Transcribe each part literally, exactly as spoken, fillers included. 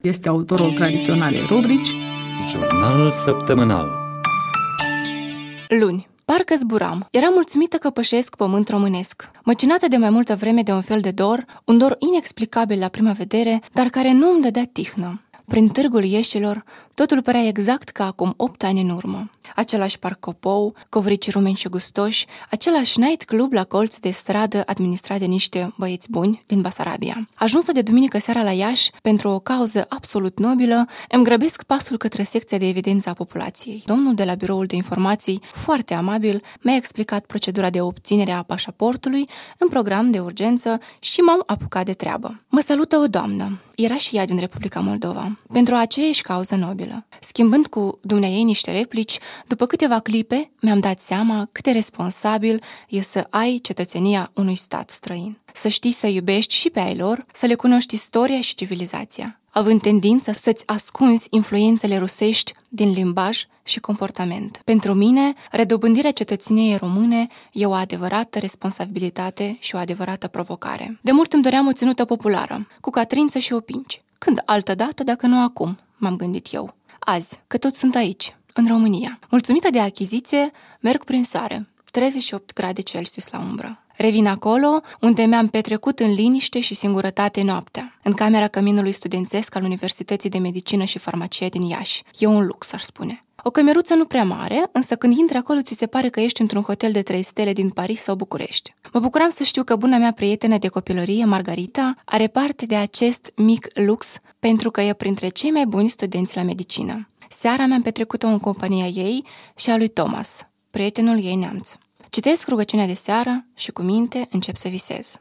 Este autorul tradiționalei rubrici Jurnal săptămânal. Luni. Parcă zburam. Eram mulțumită că pășesc pământ românesc. Măcinată de mai multă vreme de un fel de dor, un dor inexplicabil la prima vedere, dar care nu îmi dădea tihnă. Prin târgul Ieșilor, totul părea exact ca acum opt ani în urmă. Același parc Copou, covrici rumeni și gustoși, același night club la colț de stradă administrat de niște băieți buni din Basarabia. Ajunsă de duminică seara la Iași, pentru o cauză absolut nobilă, îmi grăbesc pasul către secția de evidență a populației. Domnul de la biroul de informații, foarte amabil, mi-a explicat procedura de obținere a pașaportului în program de urgență și m-am apucat de treabă. Mă salută o doamnă. Era și ea din Republica Moldova, pentru aceeași cauză nobilă. Schimbând cu dumneaei niște replici, după câteva clipe mi-am dat seama cât de responsabil e să ai cetățenia unui stat străin. Să știi să iubești și pe ai lor, să le cunoști istoria și civilizația, având tendința să-ți ascunzi influențele rusești din limbaj și comportament. Pentru mine, redobândirea cetățeniei române e o adevărată responsabilitate și o adevărată provocare. De mult îmi doream o ținută populară, cu catrință și opinci. Când altădată, dacă nu acum, m-am gândit eu. Azi, că toți sunt aici, în România. Mulțumită de achiziție, merg prin soare, treizeci și opt grade Celsius la umbră. Revin acolo, unde mi-am petrecut în liniște și singurătate noaptea, în camera căminului studențesc al Universității de Medicină și Farmacie din Iași. E un lux, aș spune. O cămeruță nu prea mare, însă când intri acolo ți se pare că ești într-un hotel de trei stele din Paris sau București. Mă bucuram să știu că buna mea prietenă de copilărie, Margarita, are parte de acest mic lux pentru că e printre cei mai buni studenți la medicină. Seara mi-am petrecut-o în compania ei și a lui Thomas, prietenul ei neamț. Citesc rugăciunea de seară și cu minte încep să visez.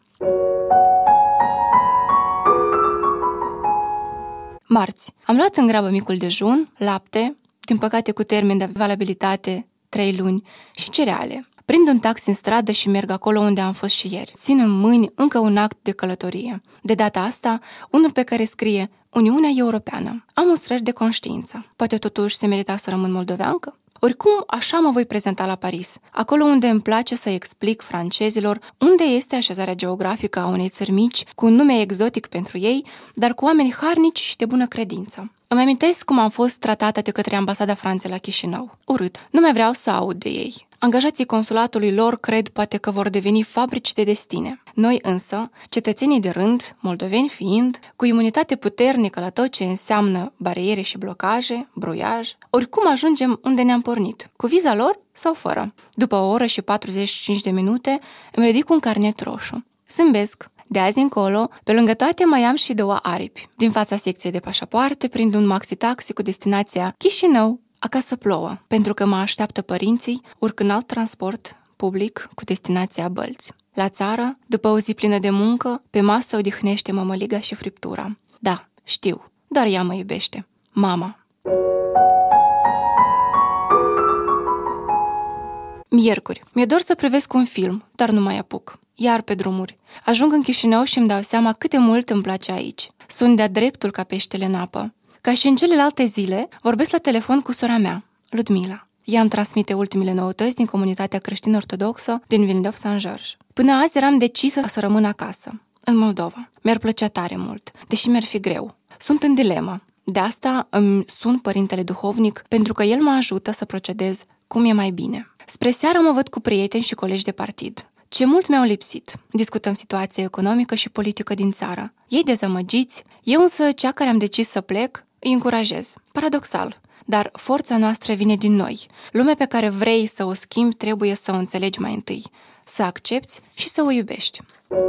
Marți. Am luat în grabă micul dejun, lapte, din păcate cu termen de valabilitate trei luni, și cereale. Prind un taxi în stradă și merg acolo unde am fost și ieri. Țin în mâini încă un act de călătorie. De data asta, unul pe care scrie Uniunea Europeană. Am un străj de conștiință. Poate totuși se merita să rămân moldoveancă? Oricum, așa mă voi prezenta la Paris, acolo unde îmi place să explic francezilor unde este așezarea geografică a unei țări mici, cu un nume exotic pentru ei, dar cu oameni harnici și de bună credință. Îmi amintesc cum am fost tratată de către ambasada Franței la Chișinău. Urât. Nu mai vreau să aud de ei. Angajații consulatului lor cred poate că vor deveni fabrici de destine. Noi însă, cetățenii de rând, moldoveni fiind, cu imunitate puternică la tot ce înseamnă bariere și blocaje, bruiaj, oricum ajungem unde ne-am pornit, cu viza lor sau fără. După o oră și patruzeci și cinci de minute, îmi ridic un carnet roșu. Zâmbesc. De azi încolo, pe lângă toate mai am și două aripi. Din fața secției de pașapoarte, prind un maxi-taxi cu destinația Chișinău. Acasă plouă, pentru că mă așteaptă părinții, urc în alt transport public cu destinația Bălți. La țară, după o zi plină de muncă, pe masă odihnește mămăliga și friptura. Da, știu, doar ea mă iubește. Mama. Miercuri. Mi-e dor să privesc un film, dar nu mai apuc. Iar pe drumuri. Ajung în Chișinău și îmi dau seama cât de mult îmi place aici. Sunt de-a dreptul ca peștele în apă. Ca și în celelalte zile, vorbesc la telefon cu sora mea, Ludmila. Ea îmi transmite ultimele noutăți din comunitatea creștin-ortodoxă din Villeneuve-Saint-Georges. Până azi eram decisă să rămân acasă, în Moldova. Mi-ar plăcea tare mult, deși mi-ar fi greu. Sunt în dilemă. De asta îmi sun părintele duhovnic, pentru că el mă ajută să procedez cum e mai bine. Spre seară mă văd cu prieteni și colegi de partid. Ce mult mi-au lipsit. Discutăm situația economică și politică din țară. Ei dezamăgiți, eu însă, cea care am decis să plec, îi încurajez. Paradoxal, dar forța noastră vine din noi. Lumea pe care vrei să o schimbi trebuie să o înțelegi mai întâi, să accepți și să o iubești.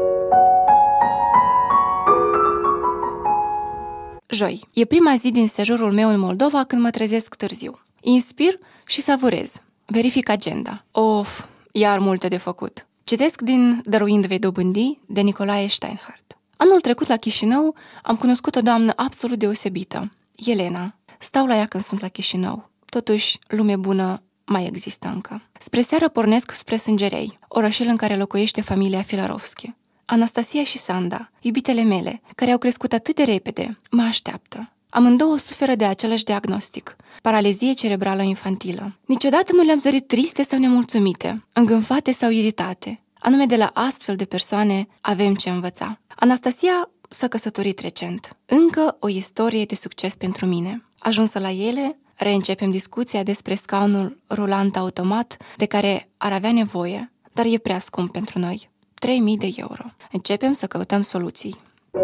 Joi. E prima zi din sejurul meu în Moldova când mă trezesc târziu. Inspir și savurez. Verific agenda. Of, iar multe de făcut. Citesc din Dăruind vei dobândi, de Nicolae Steinhardt. Anul trecut la Chișinău am cunoscut o doamnă absolut deosebită, Elena. Stau la ea când sunt la Chișinău. Totuși, lume bună mai există încă. Spre seară pornesc spre Sângerei, orășel în care locuiește familia Filarovski. Anastasia și Sanda, iubitele mele, care au crescut atât de repede, mă așteaptă. Amândouă suferă de același diagnostic, paralizie cerebrală infantilă. Niciodată nu le-am zărit triste sau nemulțumite, îngânfate sau iritate. Anume de la astfel de persoane avem ce învăța. Anastasia s-a căsătorit recent. Încă o istorie de succes pentru mine. Ajunsă la ele, reîncepem discuția despre scaunul rulant automat de care ar avea nevoie, dar e prea scump pentru noi. trei mii de euro. Începem să căutăm soluții.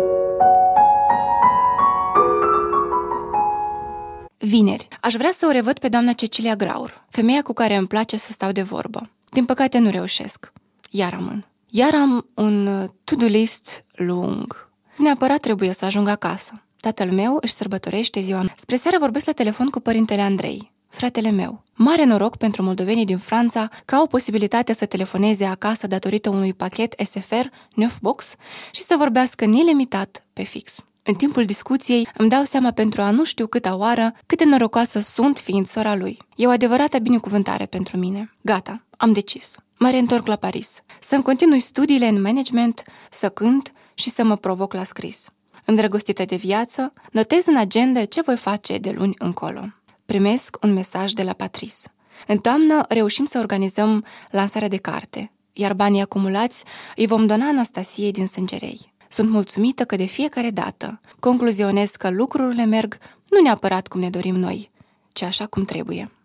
Vineri. Aș vrea să o revăd pe doamna Cecilia Graur, femeia cu care îmi place să stau de vorbă. Din păcate nu reușesc. Iar amân. Iar am un to-do list lung. Neapărat trebuie să ajung acasă. Tatăl meu își sărbătorește ziua. Spre seară vorbesc la telefon cu părintele Andrei, fratele meu. Mare noroc pentru moldovenii din Franța că au posibilitatea să telefoneze acasă datorită unui pachet S F R Neufbox și să vorbească nelimitat pe fix. În timpul discuției îmi dau seama pentru a nu știu câta oară cât de norocoasă sunt fiind sora lui. E o adevărată binecuvântare pentru mine. Gata, am decis. Mă reîntorc la Paris. Să-mi continui studiile în management, să cânt și să mă provoc la scris. Îndrăgostită de viață, notez în agenda ce voi face de luni încolo. Primesc un mesaj de la Patrice. În toamnă reușim să organizăm lansarea de carte, iar banii acumulați îi vom dona Anastasiei din Sângerei. Sunt mulțumită că de fiecare dată concluzionez că lucrurile merg nu neapărat cum ne dorim noi, ci așa cum trebuie.